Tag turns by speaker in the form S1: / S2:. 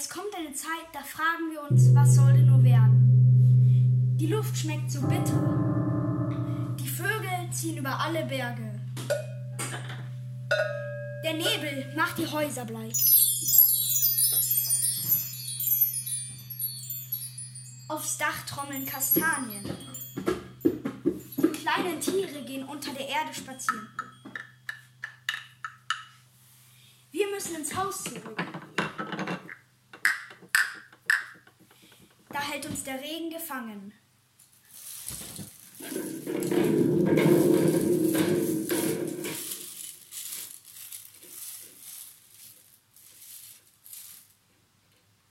S1: Es kommt eine Zeit, da fragen wir uns, was soll denn nur werden? Die Luft schmeckt so bitter. Die Vögel ziehen über alle Berge. Der Nebel macht die Häuser bleich. Aufs Dach trommeln Kastanien. Die kleinen Tiere gehen unter der Erde spazieren. Wir müssen ins Haus zurück. Da hält uns der Regen gefangen.